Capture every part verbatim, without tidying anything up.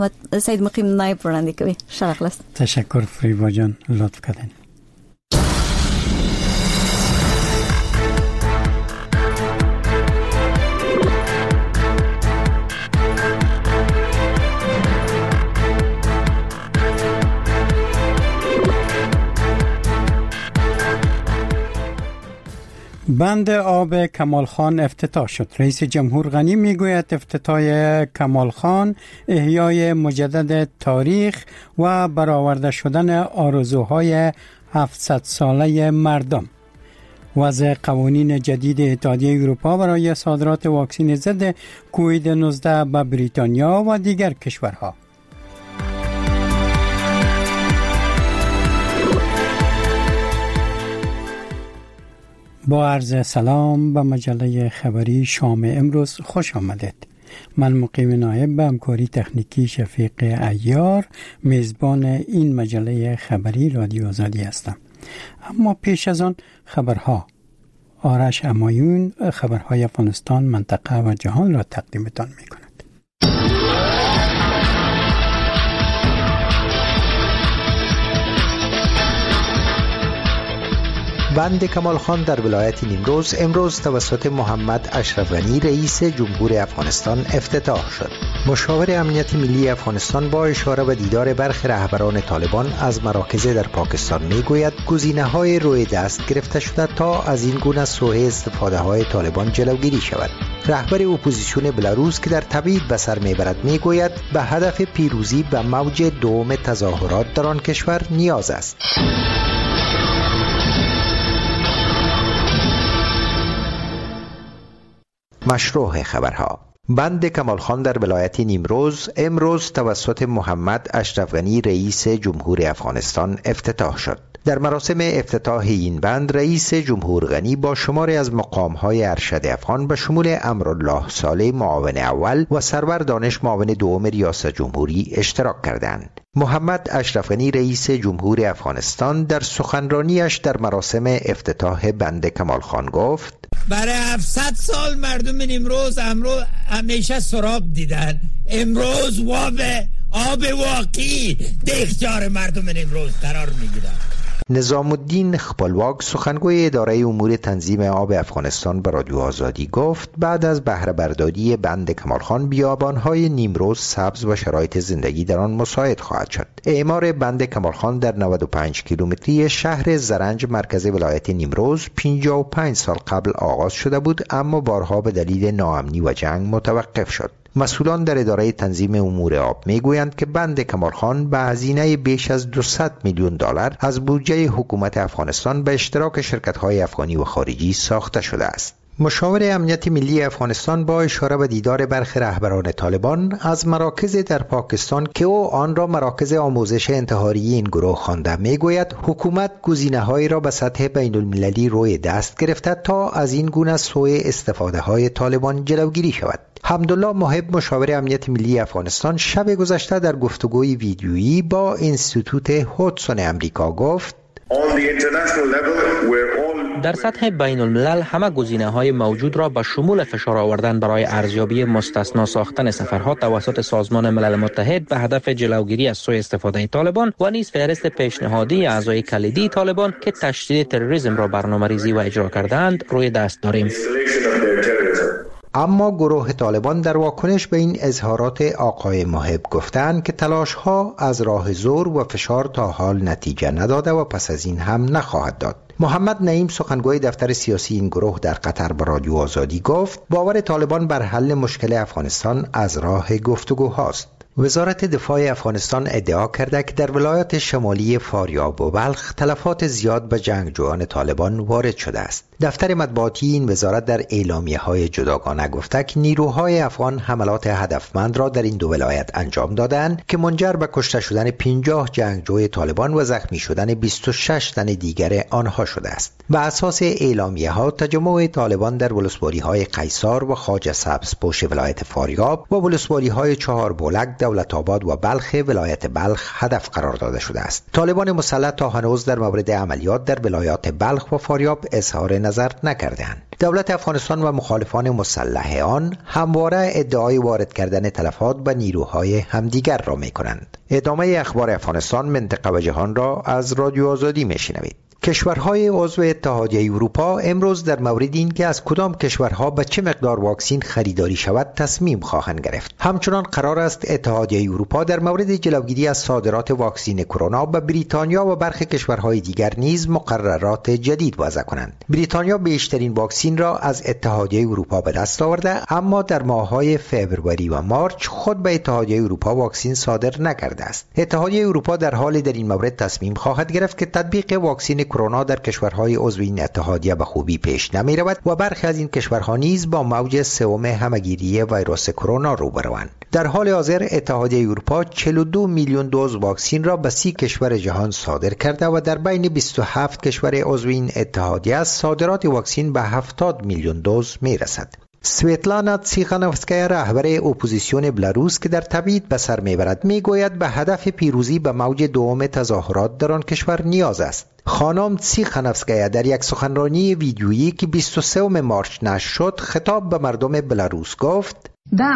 و سید مقیم نایب رانندگی کوي. شرق لست. تشکر فریبا جان، لطف کردین. بند آب کمال خان افتتاح شد. رئیس جمهور غنی میگوید افتتاح کمال خان احیای مجدد تاریخ و برآورده شدن آرزوهای هفتصد ساله مردم. وضع قوانین جدید اتحادیه اروپا برای صادرات واکسن ضد کووید نوزده به بریتانیا و دیگر کشورها. با عرض سلام به مجله خبری شام امروز خوش آمدید. من مقیم نایب به همکاری تکنیکی شفیق عیار میزبان این مجله خبری رادیو آزادی هستم. اما پیش از آن خبرها. آرش امایون خبرهای افغانستان، منطقه و جهان را تقدیمتان می کند. بند کمال خان در ولایت نیمروز امروز توسط محمد اشرف غنی رئیس جمهور افغانستان افتتاح شد. مشاور امنیت ملی افغانستان با اشاره به دیدار برخی رهبران طالبان از مراکز در پاکستان میگوید گزینه‌های روی دست گرفته شده تا از این گونه سوء استفاده های طالبان جلوگیری شود. رهبر اپوزیسیون بلاروس که در تبعید به سر میبرد میگوید به هدف پیروزی به موج دوم تظاهرات در آن کشور نیاز است. مشروع خبرها. بند کمال خان در ولایت نیمروز امروز توسط محمد اشرف غنی رئیس جمهور افغانستان افتتاح شد. در مراسم افتتاح این بند رئیس جمهور غنی با شماری از مقام‌های ارشد افغان به شمول امرالله صالح معاون اول و سرور دانش معاون دوم ریاست جمهوری اشتراک کردند. محمد اشرف غنی رئیس جمهور افغانستان در سخنرانیش در مراسم افتتاح بند کمال خان گفت: برای هفتصد سال مردم نیمروز امروز همیشه سراب دیدن، امروز واب آب واقعی در اختیار مردم نیمروز قرار میگیرن. نظام الدین خپلواک سخنگوی اداره امور تنظیم آب افغانستان به رادیو آزادی گفت بعد از بهره برداری بند کمال خان بیابان‌های نیمروز سبز و شرایط زندگی در آن مساعد خواهد شد. اعمار بند کمال خان در نود و پنج کیلومتری شهر زرنج مرکز ولایت نیمروز پنجاه و پنج سال قبل آغاز شده بود، اما بارها به دلیل ناامنی و جنگ متوقف شد. مسئولان در اداره تنظیم امور آب میگویند که بند کمال خان به هزینه بیش از دویست میلیون دلار از بودجه حکومت افغانستان به اشتراک شرکت‌های افغانی و خارجی ساخته شده است. مشاور امنیت ملی افغانستان با اشاره به دیدار برخی رهبران طالبان از مراکز در پاکستان که او آن را مراکز آموزش انتحاری این گروه خوانده میگوید حکومت گزینه‌هایی را به سطح بین المللی روی دست گرفته تا از این گونه سوء استفاده های طالبان جلوگیری شود. حمدالله محب مشاور امنیت ملی افغانستان شب گذشته در گفتگوی ویدیویی با انستیتوت هودسون امریکا گفت: در سطح بین الملل همه گزینه‌های موجود را به شمول فشار آوردن برای ارزیابی مستثنا ساختن سفرها توسط سازمان ملل متحد به هدف جلوگیری از سوء استفاده طالبان و نیز فهرست پیشنهادی اعضای کلیدی طالبان که تشدید تروریسم را برنامه‌ریزی و اجرا کردند روی دست داریم. اما گروه طالبان در واکنش به این اظهارات آقای محب گفتند که تلاش‌ها از راه زور و فشار تا حال نتیجه نداده و پس از این هم نخواهد داد. محمد نعیم سخنگوی دفتر سیاسی این گروه در قطر به رادیو آزادی گفت باور طالبان بر حل مشکل افغانستان از راه گفتگوهاست. وزارت دفاع افغانستان ادعا کرده که در ولایات شمالی فاریاب و بلخ تلفات زیاد به جنگجویان طالبان وارد شده است. دفتر مطبوعاتی این وزارت در اعلامیه‌های جداگانه گفته که نیروهای افغان حملات هدفمند را در این دو ولایت انجام دادند که منجر به کشته شدن پنجاه جنگجوی طالبان و زخمی شدن بیست و شش تن دیگر آنها شده است. بر اساس اعلامیه‌ها تجمع طالبان در ولسوالی‌های قیصار و خواجه سبزپوش ولایت فاریاب و ولسوالی‌های چهار بولک دولت آباد و بلخ ولایت بلخ هدف قرار داده شده است. طالبان مسلح تا هنوز در مورد عملیات در ولایات بلخ و فاریاب اظهار نظر نکرده‌اند. دولت افغانستان و مخالفان مسلح آن همواره ادعای وارد کردن تلفات به نیروهای همدیگر را می‌کنند. ادامه اخبار افغانستان، منطقه و جهان را از رادیو آزادی می‌شنوید. کشورهای عضو اتحادیه اروپا امروز در مورد اینکه از کدام کشورها به چه مقدار واکسین خریداری شود تصمیم خواهند گرفت. همچنان قرار است اتحادیه اروپا در مورد جلوگیری از صادرات واکسین کرونا به بریتانیا و برخی کشورهای دیگر نیز مقررات جدید وضع کنند. بریتانیا بیشترین واکسین را از اتحادیه اروپا به دست آورده، اما در ماه‌های فوریه و مارچ خود به اتحادیه اروپا واکسین صادر نکرده است. اتحادیه اروپا در حال در این مورد تصمیم خواهد گرفت که تطبیق واکسین کرونا در کشورهای عضو این اتحادیه به خوبی پیش نمی رود و برخی از این کشورها نیز با موج سوم همهگیری ویروس کرونا روبروند. در حال حاضر اتحادیه اروپا چهل و دو میلیون دوز واکسین را به سی کشور جهان صادر کرده و در بین بیست و هفت کشور عضو این اتحادیه صادرات واکسین به هفتاد میلیون دوز می رسد. سویتلانا تسیخانوفسکایا رهبر اپوزیسیون بلاروس که در تبعید به سر میبرد میگوید به هدف پیروزی به موج دوم تظاهرات در آن کشور نیاز است. خانم تسیخانوفسکایا در یک سخنرانی ویدیویی که بیست و سوم مارچ نشر شد خطاب به مردم بلاروس گفت: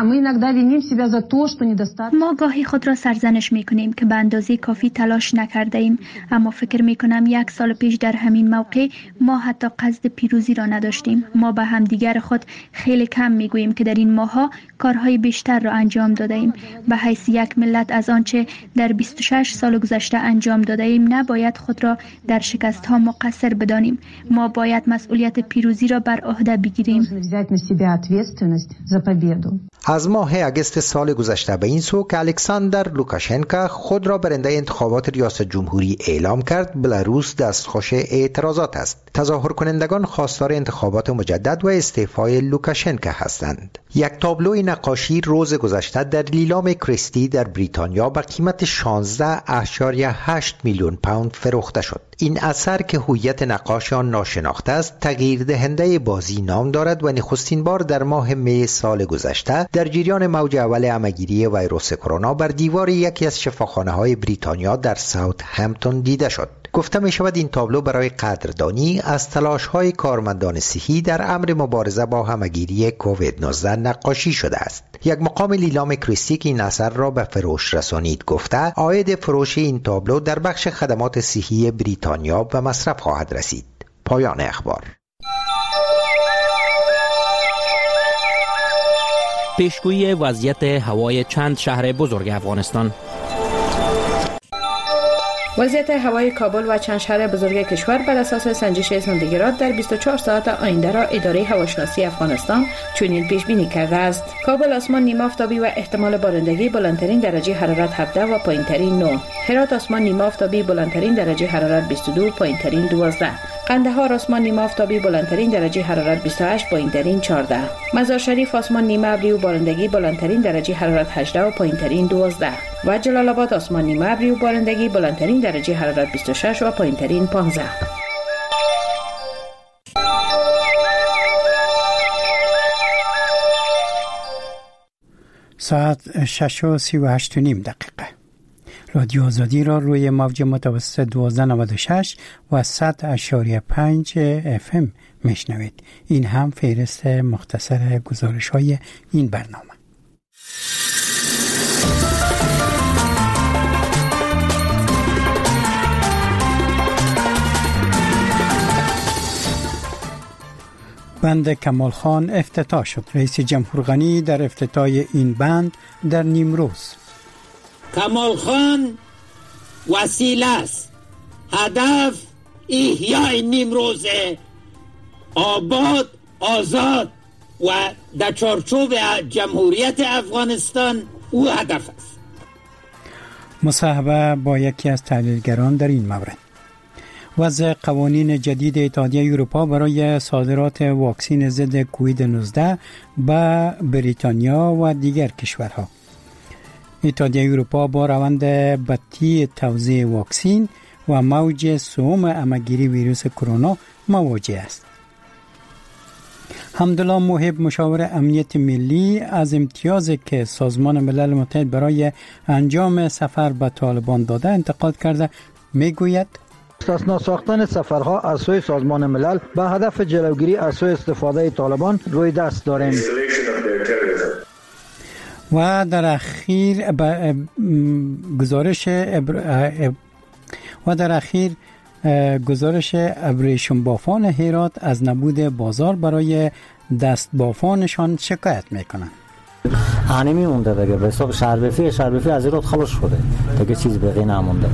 ما گاهی خود را سرزنش می کنیم که به اندازه کافی تلاش نکرده ایم، اما فکر می کنم یک سال پیش در همین موقع ما حتی قصد پیروزی را نداشتیم. ما به همدیگر خود خیلی کم می گوییم که در این ماه‌ها کارهای بیشتر را انجام داده ایم. به حیث یک ملت از آنچه در بیست و شش سال گذشته انجام داده ایم نباید خود را در شکست ها مقصر بدانیم. ما باید مسئولیت پیروزی را بر عهده بگیریم. از ماه اگست سال گذشته به این سو که الکساندر لوکاشنکا خود را برنده انتخابات ریاست جمهوری اعلام کرد، بلاروس دستخوش اعتراضات است. تظاهر کنندگان خواستار انتخابات مجدد و استعفای لوکاشنکا هستند. یک تابلوی نقاشی روز گذشته در لیلام کریستی در بریتانیا با قیمت شانزده اشاریه هشت میلیون پوند فروخته شد. این اثر که هویت نقاش آن ناشناخته است، تغییر دهنده بازی نام دارد و نخستین بار در ماه می سال گذشته در جریان موج اول همهگیری ویروس کرونا بر دیوار یکی از شفاخانه‌های بریتانیا در ساوت همپتون دیده شد. گفته می شود این تابلو برای قدردانی از تلاش‌های کارمندان صحی در امر مبارزه با همهگیری کووید نوزده نقاشی شده است. یک مقام لیلام کریستی که این اثر را به فروش رسانید گفته عاید فروش این تابلو در بخش خدمات صحی بریتانیا به مصرف خواهد رسید. پایان اخبار. پیشگویی وضعیت هوای چند شهر بزرگ افغانستان. وضعیت هوای کابل و چند شهر بزرگ کشور بر اساس سنجش سانتیگراد در بیست و چهار ساعت آینده را اداره هواشناسی افغانستان چنین پیش بینی کرده است: کابل آسمان نیمه آفتابی و احتمال بارندگی، بلندترین درجه حرارت هفده و پایینترین نه. هرات آسمان نیمه آفتابی، بلندترین درجه حرارت بیست و دو، پایینترین دوازده. قندهار آسمان نیمه آفتابی، بلندترین درجه حرارت بیست و هشت، پایینترین چهارده. مزار شریف آسمان نیمه ابری و بارندگی، بلندترین درجه حرارت هجده و پایینترین دوازده. و جلال آباد آسمان نیمه ابری و بارندگی، بلندترین درجه حرارت بیست و شش و پایینترین پانزده. ساعت شش و سی و هشت و نیم دقیقه. رادیو آزادی را روی موج متوسط دوازده نود و شش و صد اشاریه پنج اف ام میشنوید. این هم فهرست مختصر گزارش های این برنامه. بند کمال خان افتتاح شد. رئیس جمهور غنی در افتتاح این بند در نیمروز: کمال خان وسیله است، هدف احیای نیمروز آباد، آزاد و در چارچوب جمهوریت افغانستان او هدف است. مصاحبه با یکی از تحلیلگران در این مورد: وضع قوانین جدید اتحادیه اروپا برای صادرات واکسن ضد کووید نوزده به بریتانیا و دیگر کشورها. اتحادیه اروپا با روند بدی توزیع واکسن و موج سوم همهگیری ویروس کرونا مواجه است. حمدالله محب مشاور امنیت ملی از امتیازی که سازمان ملل متحد برای انجام سفر به طالبان داده انتقاد کرده. میگوید مستثنا ساختن سفرها از سوی سازمان ملل به هدف جلوگیری از سوی استفاده طالبان روی دست داریم. و در اخیر گزارش و در اخیر گزارش ابریشم بافان هرات از نبود بازار برای دست بافانشان شکایت میکنند. هنمی مونده دیگه به حساب شربفی شربفی از هرات خلاص شده دیگه، چیز بقیه نمونده.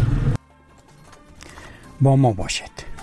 با ما باشد.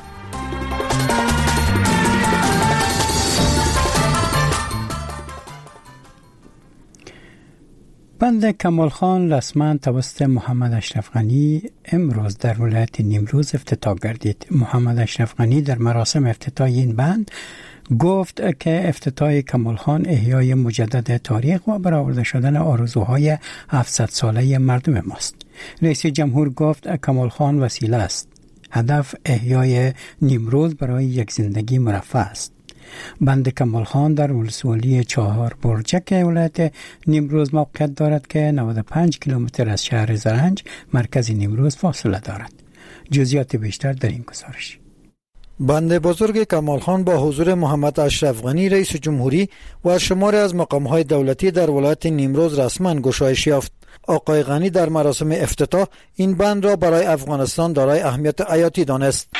بند کمال خان رسما توسط محمد اشرف غنی امروز در ولایت نیمروز افتتاح گردید. محمد اشرف غنی در مراسم افتتاح این بند گفت که افتتاح کمال خان احیای مجدد تاریخ و برآورده شدن آرزوهای هفتصد ساله مردم ماست. رئیس جمهور گفت کمال خان وسیله است. هدف احیای نیمروز برای یک زندگی مرفه است. بند کمال خان در ولسوالی چهار برجک ولایت نیمروز موقعیت دارد که نود و پنج کیلومتر از شهر زرنج مرکز نیمروز فاصله دارد. جزئیات بیشتر در این گزارش. بند بزرگ کمال خان با حضور محمد اشرف غنی رئیس جمهوری و شماری از مقام‌های دولتی در ولایت نیمروز رسما گشایش یافت. آقای غنی در مراسم افتتاح این بند را برای افغانستان دارای اهمیت حیاتی دانست.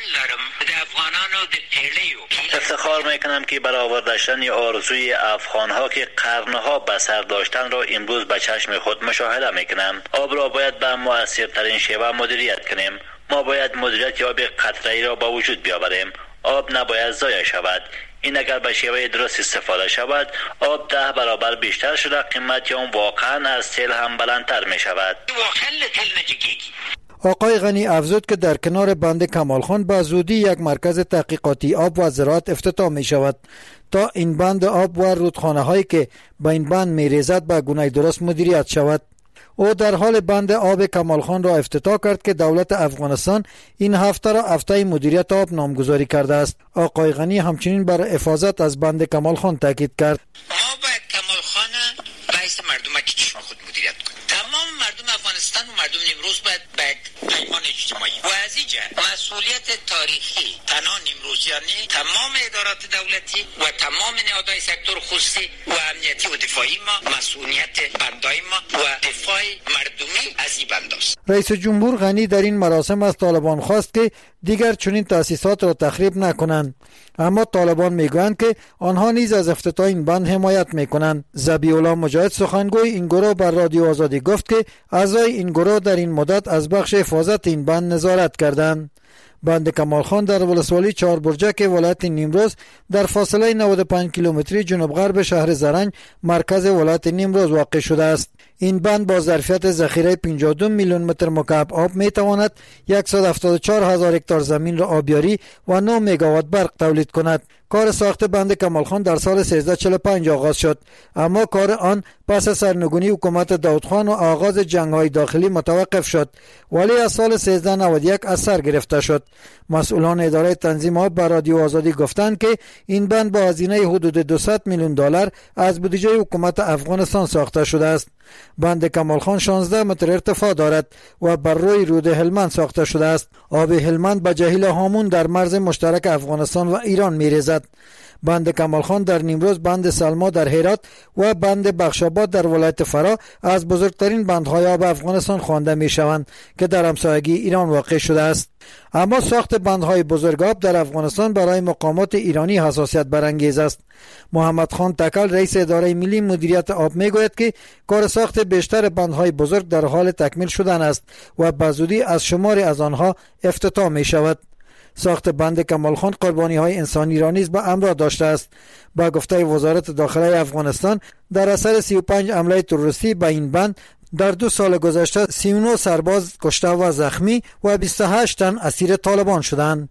افتخار میکنم که برآورده شدن آرزوی افغانها که قرنها به سر داشتن را امروز به چشم خود مشاهده میکنم. آب را باید به مؤثرترین شیوه مدیریت کنیم. ما باید مدیریت آب قطره‌ای را به وجود بیاوریم. آب نباید ضایع شود. این اگر به شیوه درست استفاده شود، آب ده برابر بیشتر شده، قیمت آن واقعا از تیل هم بلندتر می شود. آقای غنی افزود که در کنار بند کمال خان به زودی یک مرکز تحقیقاتی آب و زراعت افتتاح می شود تا این بند آب و رودخانه هایی که به این بند می ریزد به گونه درست مدیریت شود. او در حال بند آب کمال خان را افتتاح کرد که دولت افغانستان این هفته را هفته مدیریت آب نامگذاری کرده است. آقای غنی همچنین بر حفاظت از بند کمال خان تاکید کرد. ما باید کمال خان بایست مردم که چشم خود مدیریت کنیم. تمام مردم افغانستان و مردم نیمروز باید به پیمان اجتماعی و از اینجا مسئولیت تاریخی تنها نیمروزیانی، تمام ادارات دولتی و تمام نهادهای سکتور خصوصی و امنیتی و دفاعی ما، مسئولیت بندای ما و دفاع مردمی از این بنداست. رئیس جمهور غنی در این مراسم از طالبان خواست که دیگر چنین تأسیسات را تخریب نکنند، اما طالبان میگویند که آنها نیز از افتتاح این بند حمایت میکنند. ذبیح الله مجاهد سخنگوی این گروه بر رادیو آزادی گفت که اعضای این گروه در این مدت از بخش حفاظت این بند نظارت کردند. بند کمال خان در ولسوالی چهار برجک ولایت نیمروز در فاصله نود و پنج کیلومتری جنوب غرب شهر زرنج مرکز ولایت نیمروز واقع شده است. این بند با ظرفیت ذخیره پنجاه و دو میلیون متر مکعب آب می تواند صد و هفتاد و چهار هزار هکتار زمین را آبیاری و نه مگاوات برق تولید کند. کار ساخت بند کمال خان در سال سیزده چهل و پنج آغاز شد، اما کار آن پس از سرنگونی حکومت داود خان و آغاز جنگ‌های داخلی متوقف شد، ولی از سال سیزده نود و یک از سر گرفته شد. مسئولان اداره تنظیم آب بر رادیو آزادی گفتند که این بند با هزینه حدود دویست میلیون دلار از بودجه حکومت افغانستان ساخته شده است. بند کمال خان شانزده متر ارتفاع دارد و بر روی رود هلمند ساخته شده است. آب هلمند به جهیل هامون در مرز مشترک افغانستان و ایران می‌ریزد. بند کمال خان در نیمروز، بند سلما در هرات و بند بخشاباد در ولایت فرا از بزرگترین بندهای آب افغانستان خوانده می شوند که در همسایگی ایران واقع شده است. اما ساخت بندهای بزرگ آب در افغانستان برای مقامات ایرانی حساسیت برانگیز است. محمد خان تکل رئیس اداره ملی مدیریت آب می گوید که کار ساخت بیشتر بندهای بزرگ در حال تکمیل شدن است و بزودی از شماری از آنها افتتاح می شود. ساخت بند کمال خان قربانی های انسانی را نیز به همراه داشته است. با گفته وزارت داخله افغانستان در اثر سی و پنج حمله تروریستی به این بند در دو سال گذشته سی و نه سرباز کشته و زخمی و بیست و هشت تن اسیر طالبان شدند.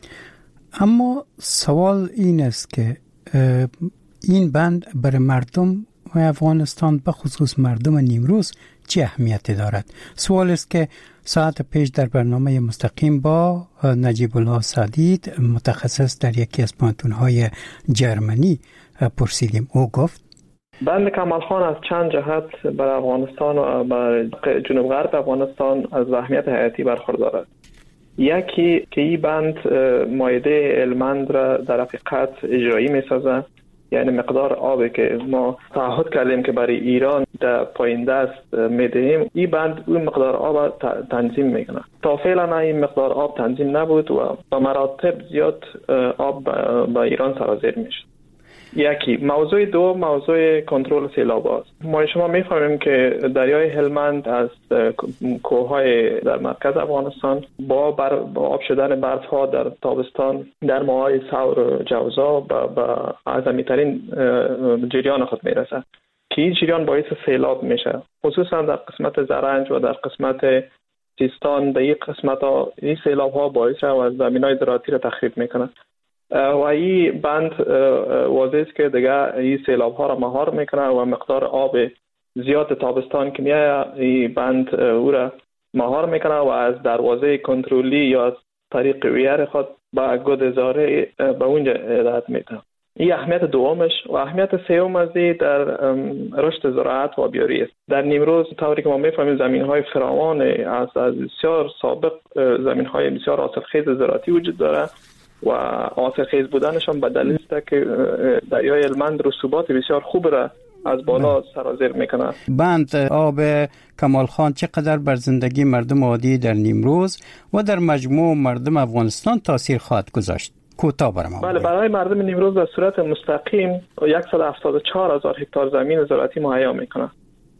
اما سوال این است که این بند برای مردم و افغانستان به خصوص مردم نیمروز چه اهمیتی دارد؟ سوال است که ساعت پیش در برنامه مستقیم با نجیب الله سدید متخصص در یکی از پانتون‌های جرمنی پرسیدیم. او گفت بند کمال خان از چند جهت بر افغانستان و بر جنوب غرب افغانستان از اهمیت حیاتی برخوردار است. یکی که این بند مایده هلمند را در حقیقت اجرایی می‌سازد، یعنی مقدار آبی که ما تعهد کردیم که برای ایران در پایین دست میدهیم، این بند اون مقدار آب تنظیم میکنه. تا فعلا این مقدار آب تنظیم نبود و به مراتب زیاد آب به ایران سرازیر میشه. یکی موضوع دو موضوع کنترل سیلاب است. ما شما میفهمیم که دریای هلمند از کوههای در مرکز افغانستان با, بر... با آب شدن برف ها در تابستان در ماهای ثور و جوزا به اعظمی ترین جریان خود میرسه که این جریان باعث سیلاب میشه، خصوصا در قسمت زرنج و در قسمت سیستان. در این قسمت ها این سیلاب ها باعث و زمین های زراعتی را تخریب میکنه و این بند واضح است که دیگه این سیلاب ها را مهار میکنه و مقدار آب زیاد تابستان که میاد این بند او را مهار میکنه و از دروازه کنترلی یا از طریق ویر خود به گودزاره به اونجا هدایت میکنه. این اهمیت دومش و اهمیت سوم از در رشد زراعت و آبیاری است. در نیمروز طوری که ما میفهمیم زمین های فراوان از از بسیار سابق زمین های بسیار حاصلخیز زراعتی وجود داره و حاصلخیز بودنشان به دلیل است که دریای هلمند رسوبات بسیار خوب را از بالا سرازیر میکنه. بند آب کمال خان چقدر بر زندگی مردم عادی در نیمروز و در مجموع مردم افغانستان تاثیر خواهد گذاشت؟ کوتاه برام. بله، برای مردم نیمروز به صورت مستقیم صد و هفتاد و چهار هزار هکتار زمین زراعتی مهیا میکنه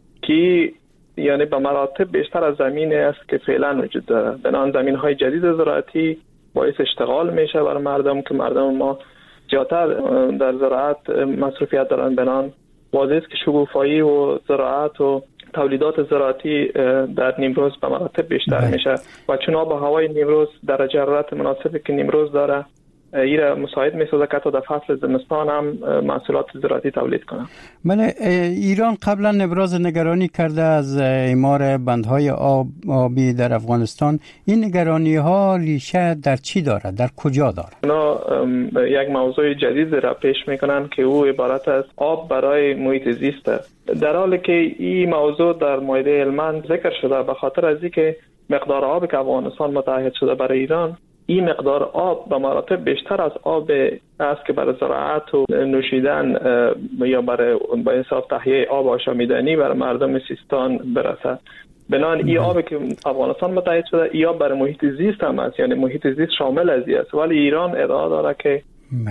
که یعنی به مراتب بیشتر از زمینی است که فعلا وجود داره. بنان زمین های جدید زراعتی باعث اشتغال میشه برای مردم که مردم ما زیادتر در زراعت مصروفیت دارن. بنان واضح است که شکوفایی و زراعت و تولیدات زراعتی در نیمروز به مراتب بیشتر میشه و چون آب و هوای نیمروز درجه حرارت مناسبی که نیمروز داره ایره مساعد میسازه که تا در فصل زمستان هم محصولات زراعتی تولید کنه. بله، ایران قبلا ابراز نگرانی کرده از اعمار بندهای آب آبی در افغانستان. این نگرانی ها ریشه در چی داره؟ در کجا داره؟ اونا یک موضوع جدید را پیش میکنن که او عبارت از آب برای محیط زیست. در حالی که این موضوع در مایده هلمند ذکر شده به خاطر از اینکه مقدار آبی که افغانستان متعهد شده برای ایران، این مقدار آب به مراتب بیشتر از آب است که برای زراعت و نوشیدن یا برای به حساب تهیه آب آشامیدنی برای مردم سیستان برسد. بنابراین این آبی که افغانستان متعهد شده این آب برای محیط زیست هم است، یعنی محیط زیست شامل از این است، ولی ایران ادعا داره که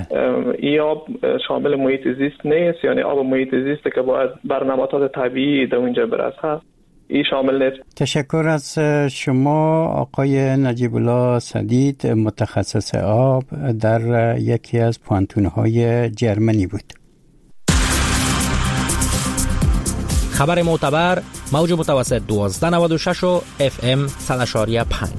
این آب شامل محیط زیست نیست، یعنی آب محیط زیست که باید بر نباتات طبیعی در اونجا برسه این شامل نیست. تشکر از شما آقای نجیب الله سدید، متخصص آب در یکی از پانتون‌های جرمنی بود. خبر معتبر موج متوسط دوازده نود و شش و اف ام صد و پنج.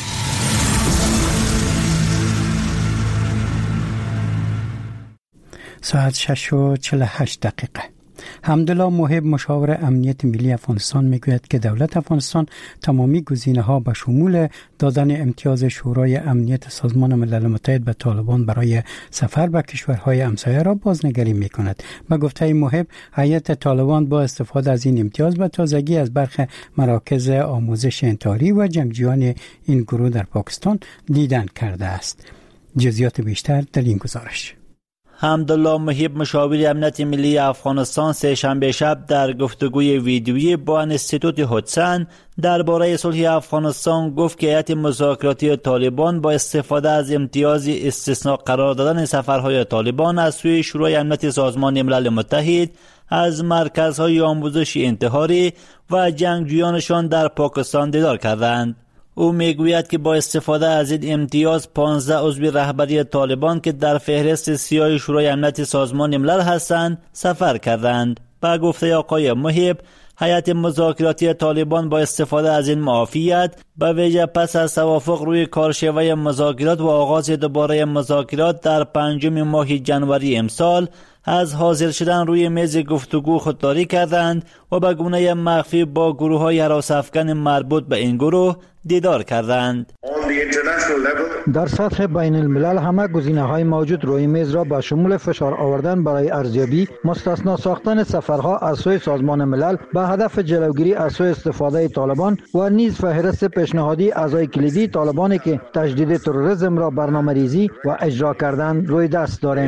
ساعت شش و چهل و هشت دقیقه. حمدالله محب مشاور امنیت ملی افغانستان میگوید که دولت افغانستان تمامی گزینه‌ها به شمول دادن امتیاز شورای امنیت سازمان ملل متحد به طالبان برای سفر به کشورهای همسایه را بازنگری میکند. به گفته محب، هیئت طالبان با استفاده از این امتیاز به تازگی از برخی مراکز آموزش انتحاری و جنگجویان این گروه در پاکستان دیدن کرده است. جزئیات بیشتر در این گزارش. حمدالله محب مشاور امنیت ملی افغانستان سه شنبه شب در گفتگوی ویدیویی با انستیتوت هودسن درباره صلح افغانستان گفت که هیئت مذاکراتی طالبان با استفاده از امتیاز استثناء قرار دادن سفرهای طالبان از سوی شورای امنیت سازمان ملل متحد از مرکزهای آموزش انتحاری و جنگجویانشان در پاکستان دیدار کردند. او میگوید که با استفاده از این امتیاز پانزده عضو رهبری طالبان که در فهرست سیاه شورای امنیت سازمان ملل هستند سفر کردند. با گفته آقای محب، هیئت مذاکراتی طالبان با استفاده از این معافیت به ویژه پس از توافق روی کارشیوه مذاکرات و آغاز دوباره مذاکرات در پنجم ماه جنوری امسال از حاضر شدن روی میز گفتگو خودداری کردند و به گونه مخفی با گروه‌های هراس افکن مربوط به این گروه دیدار کردند. در سطح بین الملل همه گزینه‌های موجود روی میز را با شمول فشار آوردن برای ارزیابی، مستثنا ساختن سفرها از سوی سازمان ملل به هدف جلوگیری از سوی استفاده طالبان و نیز فهرست پیشنهادی اعضای کلیدی طالبانی که تجدید تروریسم را برنامه‌ریزی و اجرا کردن روی دست داریم.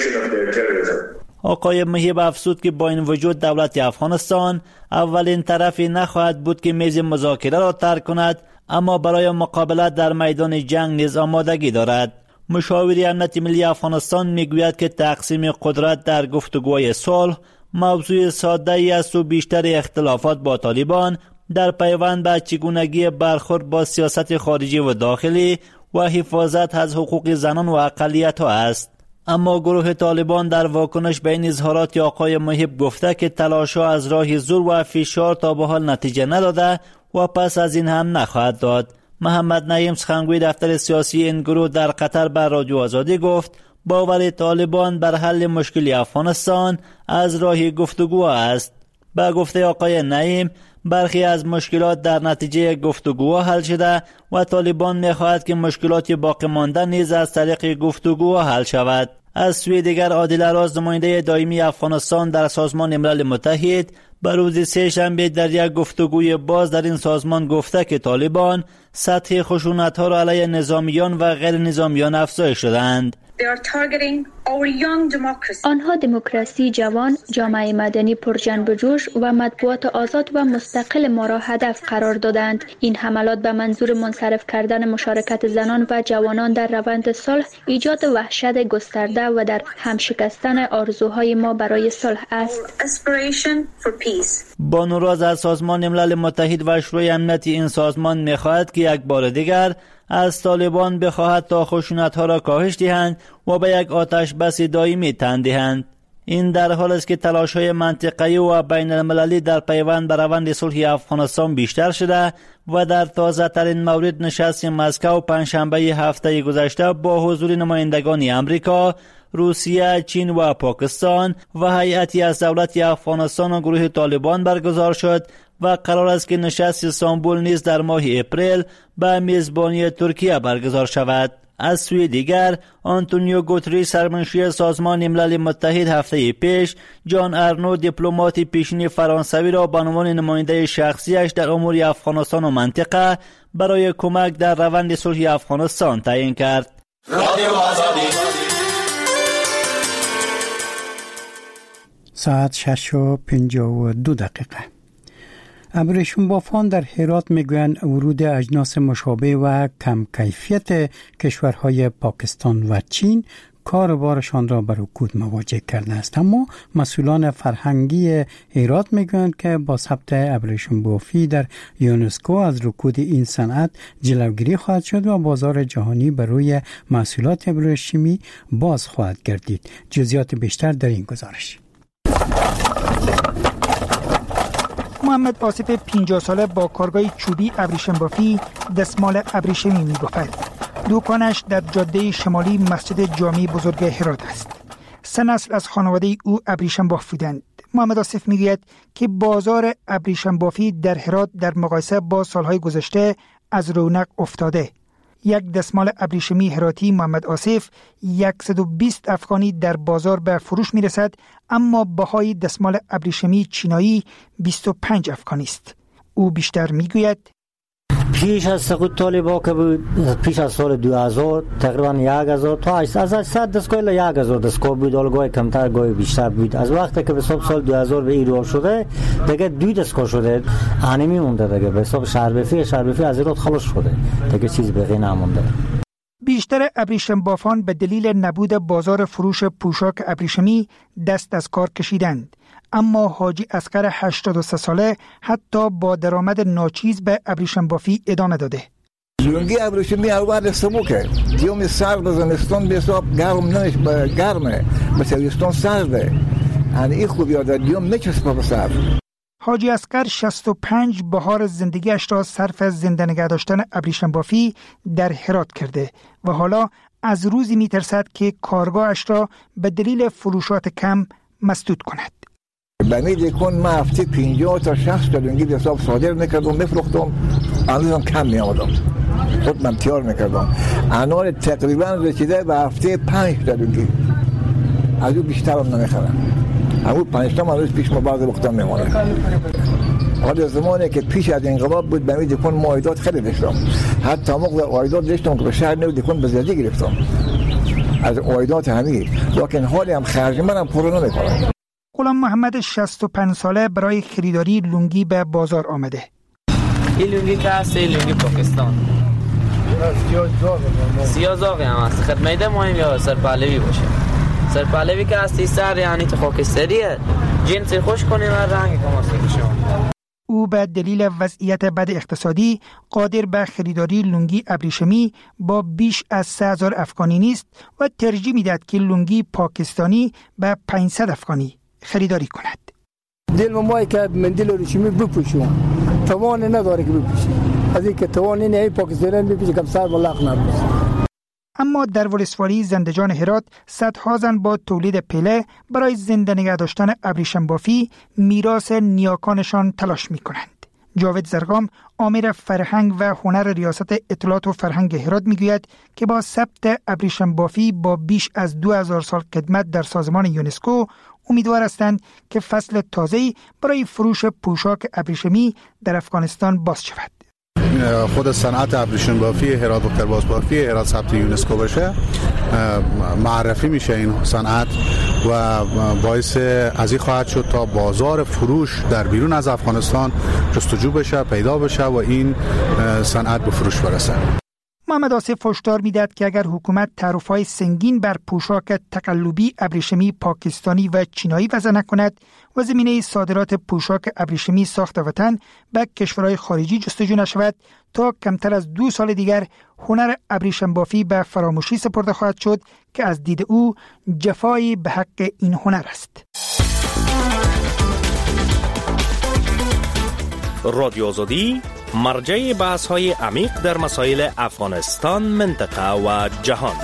آقای محیب افزود که با این وجود دولت افغانستان اولین طرفی نخواهد بود که میز مذاکره را ترک کند، اما برای مقابلت در میدان جنگ نیز آمادگی دارد. مشاور امنیت ملی افغانستان میگوید که تقسیم قدرت در گفتگوهای صلح موضوع ساده ای است و بیشتر اختلافات با طالبان در پیوند به چگونگی برخورد با سیاست خارجی و داخلی و حفاظت از حقوق زنان و اقلیت‌ها است. اما گروه طالبان در واکنش به این اظهارات آقای محیب گفته که تلاش‌ها از راه زور و فشار تا به حال نتیجه نداده و پس از این هم نخواهد داد. محمد نعیم سخنگوی دفتر سیاسی این گروه در قطر بر رادیو آزادی گفت باور طالبان بر حل مشکل افغانستان از راه گفتگو است. با گفته آقای نعیم برخی از مشکلات در نتیجه گفتگوها حل شده و طالبان می‌خواهد که مشکلات باقی مانده نیز از طریق گفتگوها حل شود. از سوی دیگر عادل راز نماینده دائمی افغانستان در سازمان ملل متحد به روز سه شنبه در یک گفتگوی باز در این سازمان گفته که طالبان سطح خشونت‌ها را علیه نظامیان و غیر نظامیان افزایش دادند. آنها دموکراسی جوان، جامعه مدنی پرجنب و جوش و مطبوعات آزاد و مستقل ما را هدف قرار دادند. این حملات به منظور منصرف کردن مشارکت زنان و جوانان در روند صلح، ایجاد وحشت گسترده و در همشکستن آرزوهای ما برای صلح است. بانو راز از سازمان ملل متحد و شورای امنیتی این سازمان می‌خواهد که یک بار دیگر از طالبان بخواهد تا خشونت‌ها را کاهش دهند و به یک آتش بس دائمی تن دهند. این در حال است که تلاش‌های منطقه‌ای و بین المللی در پیوند به روند صلح افغانستان بیشتر شده و در تازه‌ترین مورد نشست مسکو پنجشنبه هفته گذشته با حضور نمایندگان امریکا، روسیه، چین و پاکستان و هیئتی از دولت افغانستان و گروه طالبان برگزار شد و قرار است که نشست استانبول نیز در ماه اپریل به میزبانی ترکیه برگزار شود. از سوی دیگر آنتونیو گوتریش سرمنشی سازمان ملل متحد هفته پیش جان ارنو دیپلمات پیشین فرانسوی را به عنوان نماینده شخصیش در امور افغانستان و منطقه برای کمک در روند صلح افغانستان تعیین کرد. ساعت شش و پنجاه و دو دقیقه. ابریشم بافان در هرات میگویند ورود اجناس مشابه و کم کیفیت کشورهای پاکستان و چین کاروبارشان را بر رکود مواجه کرده است. اما مسئولان فرهنگی هرات میگویند که با ثبت ابریشم بافی در یونسکو از رکود این صنعت جلوگیری خواهد شد و بازار جهانی بر روی محصولات ابریشمی باز خواهد گردید. جزئیات بیشتر در این گزارش. محمد آصف پنجاه ساله با کارگاه چوبی ابریشم بافی دستمال ابریشمی می‌بافد. دکانش در جاده شمالی مسجد جامع بزرگ هرات است. سه نسل از خانواده او ابریشم باف بودند. محمد آصف میگوید که بازار ابریشم بافی در هرات در مقایسه با سالهای گذشته از رونق افتاده. یک دستمال ابریشمی هراتی محمد آصف صد و بیست افغانی در بازار به فروش میرسد، اما بهای دستمال ابریشمی چینایی بیست و پنج افغانی است. او بیشتر میگوید پیش از سقوط طالبان که بود، پیش از سال دو هزار تقریبا یک هزار تا از هشتصد دستگاه الی یک هزار دستگاه بود، الگوی کمتر گاهی بیشتر بود. از وقتی که به حساب سال دو هزار به ایران شده دیگه دو دستگاه شده، انمی مونده دیگه به حساب شهربفی شهربفی از ایران خلاص شده دیگه چیز بقیه نمونده. بیشتر ابریشم بافان به دلیل نبود بازار فروش پوشاک ابریشمی دست از کار کشیدند. اما حاجی اصغر هشتاد و سه ساله حتی با درآمد ناچیز به ابریشم بافی ادامه داده. لنگی ابریشمی اول سبوکه، دیوم سرد زمستان به حساب گرم نمیش گرمه، به زمستان سرده. یعنی این خوبی داره دیوم نچسبه به سرد. حاجی اصغر شصت و پنج بهار زندگیش را صرف زنده نگه داشتن ابریشم بافی در هرات کرده و حالا از روزی می ترسد که کارگاهش را به دلیل فروشات کم مسدود کند. بمید کن من هفته پنجاه تا شخص دلونگی به حساب صادر میکردم میفروختم، الان کم می آمدم خود من تیار میکردم. الان تقریبا رسیده به هفته پنج دلونگی، از او بیشتر هم نمیخرم. همون پنج تا من روز پیش ما بعض وقتا میمانه. حالا زمانی که پیش از انقلاب بود بمید کن ما عایدات خیلی داشتم، حتی مقدار عایدات داشتم که به شهر نو دکن به زیادی گرفتم از عایدات همین، لیکن حالی هم خرج منم پرو نمیکنم. غلام محمد شصت و پنج ساله برای خریداری لونگی به بازار آمده. این لونگی که هست این لونگی پاکستان سیاه زاغی هم هست، خدمیده مهم یا سر پهلوی باشه. سر پهلوی که هستی سر یعنی تو خاکستریه، جنسی خوش کنیم و رنگ کماسته شما. او به دلیل وضعیت بد اقتصادی قادر به خریداری لونگی ابریشمی با بیش از سه هزار افغانی نیست و ترجیح میدهد که لونگی پاکستانی به پانصد افغانی خریداری کند. دل مایی که مندل ابریشمی بپوشم توان نداره که بپوشم، از اینکه توان اینه پاکستانی بپوشم کم سر ملاق نبود. اما در ولسوالی زندجان هرات صدها زن با تولید پله برای زنده نگه داشتن ابریشم بافی میراث نیاکانشان تلاش می کنند. جاوید زرگام آمر فرهنگ و هنر ریاست اطلاعات و فرهنگ هرات می گوید که با ثبت ابریشم بافی با بیش از دو هزار سال خدمت در سازمان یونسکو امیدوار هستند که فصل تازه‌ای برای فروش پوشاک ابریشمی در افغانستان باز شود. خود صنعت ابریشم بافی هرات و کرباس بافی هرات ثبت یونسکو بشه، معرفی میشه این صنعت و باعث از این خواهد شد تا بازار فروش در بیرون از افغانستان جستجو بشه، پیدا بشه و این صنعت به فروش برسه. محمد آصف هشدار میدهد که اگر حکومت تعرفه‌های سنگین بر پوشاک تقلبی ابریشمی پاکستانی و چینایی وضع نکند و زمینه صادرات پوشاک ابریشمی ساخت وطن به کشورهای خارجی جستجو نشود، تا کمتر از دو سال دیگر هنر ابریشم بافی به فراموشی سپرده خواهد شد که از دید او جفایی به حق این هنر است. رادیو آزادی مرجع بحث های عمیق در مسائل افغانستان، منطقه و جهان.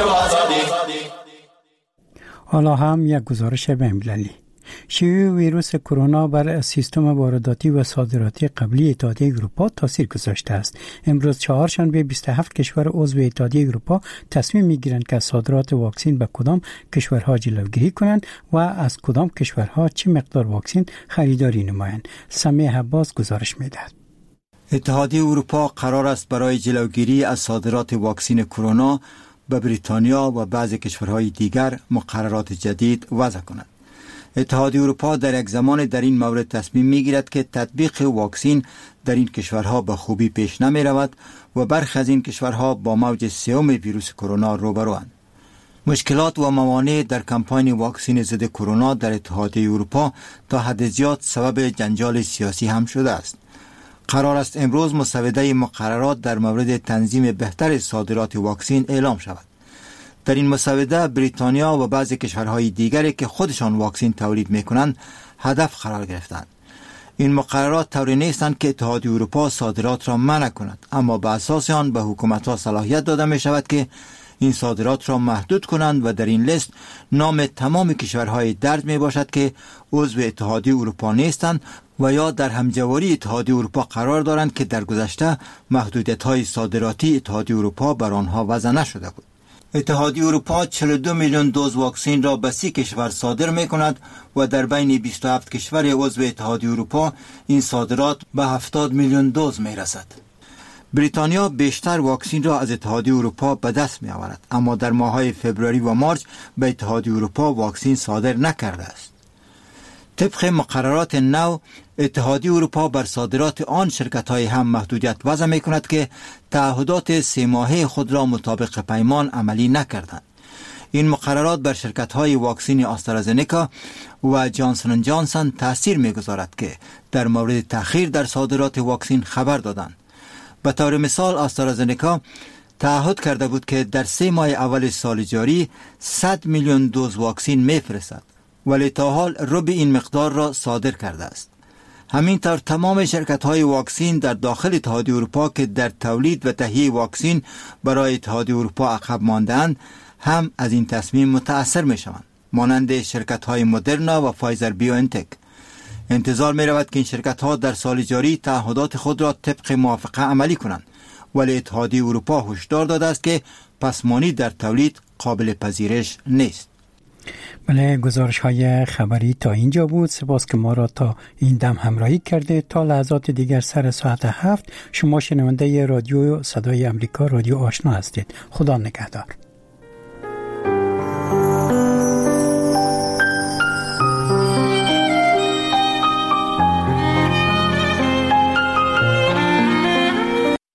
حالا هم یک گزارش بین‌المللی. شیوع ویروس کرونا بر سیستم وارداتی و صادراتی قبلی اتحادیه اروپا تاثیر گذاشته است. امروز چهارشنبه بیست و هفت کشور عضو اتحادیه اروپا تصمیم میگیرند که صادرات واکسن به کدام کشورها جلوگیری کنند و از کدام کشورها چه مقدار واکسن خریداری نمایند. سمیح عباس گزارش میدهد. اتحادیه اروپا قرار است برای جلوگیری از صادرات واکسن کرونا به بریتانیا و بعضی کشورهای دیگر مقررات جدید وضع کند. اتحادیه اروپا در یک زمان در این مورد تصمیم میگیرد که تطبیق واکسن در این کشورها به خوبی پیش نمی رود و برخی از این کشورها با موج سوم ویروس کرونا روبروند. مشکلات و موانع در کمپاین واکسن ضد کرونا در اتحادیه اروپا تا حد زیاد سبب جنجال سیاسی هم شده است. قرار است امروز مسوده مقررات در مورد تنظیم بهتر صادرات واکسن اعلام شود. در این مسوده بریتانیا و بعضی کشورهای دیگری که خودشان واکسن تولید میکنند هدف قرار گرفتند. این مقررات طوری نیستند که اتحادیه اروپا صادرات را منع کند، اما به اساس آن به حکومت‌ها صلاحیت داده می شود که این صادرات را محدود کنند و در این لیست نام تمام کشورهای درج می باشد که عضو اتحادیه اروپا نیستند و یا در همجواری اتحادیه اروپا قرار دارند که در گذشته محدودیت‌های صادراتی اتحادیه اروپا بر آنها وضع نشده بود. اتحادیه اروپا چهل و دو میلیون دوز واکسن را به سی کشور صادر می کند و در بین بیست و هفت کشور عضو اتحادیه اروپا این صادرات به هفتاد میلیون دوز می رسد. بریتانیا بیشتر واکسن را از اتحادیه اروپا به دست می آورد، اما در ماه‌های فوریه و مارس به اتحادیه اروپا واکسن صادر نکرده است. طبق مقررات نو اتحادیه اروپا بر صادرات آن شرکت‌های هم محدودیت وضع می‌کند که تعهدات سه ماهه خود را مطابق پیمان عملی نکردند. این مقررات بر شرکت‌های واکسن آسترازنکا و جانسون اند جانسون تأثیر می‌گذارد که در مورد تأخیر در صادرات واکسن خبر دادند. به طور مثال آسترازنکا تعهد کرده بود که در سه ماه اول سال جاری صد میلیون دوز واکسن می‌فرستد، ولی تا حال ربع این مقدار را صادر کرده است. همینطور تمام شرکت‌های واکسین در داخل اتحادیه اروپا که در تولید و تهیه واکسین برای اتحادیه اروپا عقب مانده‌اند هم از این تصمیم متأثر می‌شوند، مانند شرکت‌های مدرنا و فایزر بیوانتک. انتظار می‌رود که این شرکت‌ها در سال جاری تعهدات خود را طبق موافقه عملی کنند، ولی اتحادیه اروپا هشدار داده است که پسمانی در تولید قابل پذیرش نیست. بله، گزارش های خبری تا اینجا بود. سپاس که ما را تا این دم همراهی کرده. تا لحظات دیگر سر ساعت هفت شما شنونده رادیو صدای امریکا، رادیو آشنا هستید. خدا نگهدار.